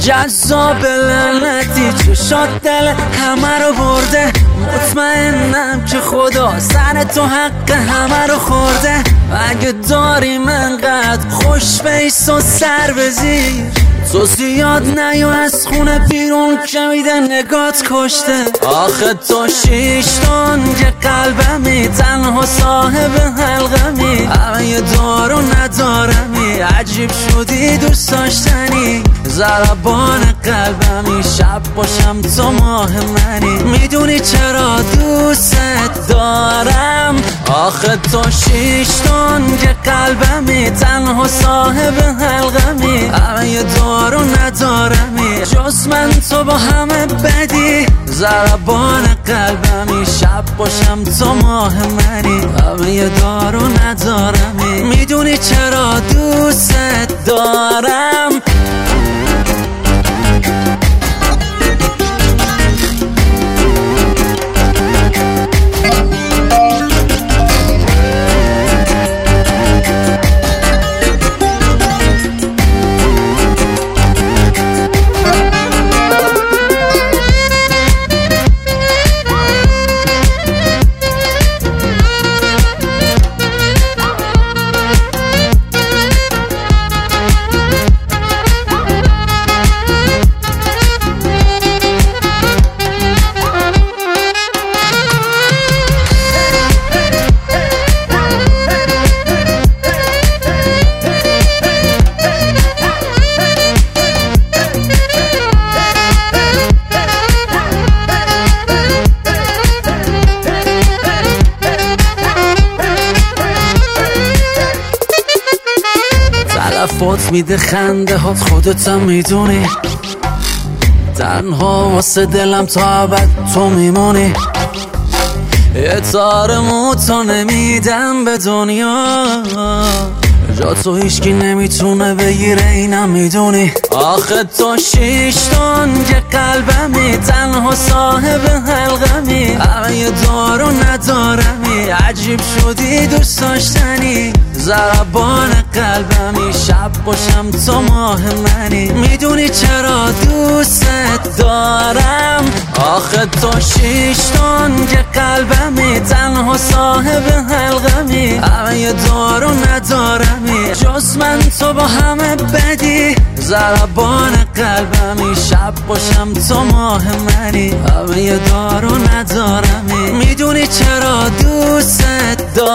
جذاب لعنتی چشات دل همه رو برده. مطمئنم که خدا سر تو حق همه رو خورده. اگه داریم انقدر خوش بیس و سر بزیر، تو زیاد نیو از خونه بیرون که میده نگات کشته. آخه تو شیشتون که قلبمی، تنها صاحب حلقمی، همه دارو ندارمی، عجیب شدی دوست داشتنی، ضربان قلبمی، شب باشم تو ماه منی، میدونی چرا دوست دارم. آخه تو شیشتون که قلبمی، تنها صاحب حلقمی، همه دارو ندارمی، جز من تو با همه بدی، ضربان قلبمی، شب باشم تو ماه منی، همه دارو ندارمی، میدونی چرا دوست دارم. تلفات میده خنده هات، خودتم میدونی، تنها واسه دلم تا ابد تو میمونی. یه تار موتو نمیدم به دنیا، جا تو هیچکی نمیتونه بگیره اینم میدونی. آخه تو شیشتون که قلبمی، تنها صاحب حلقمی، همه دارو ندارمی، عجیب شدی دوست داشتنی، ضربان قلبمی، شب باشم تو ماه منی، میدونی چرا دوست دارم. آخه تو شیشتون که قلبمی، تنها صاحب حلقمی، همه دارو ندارمی، جز من تو با همه بدی، ضربان قلبمی، شب باشم تو ماه منی، همه دارو ندارمی، میدونی چرا دوست دارم.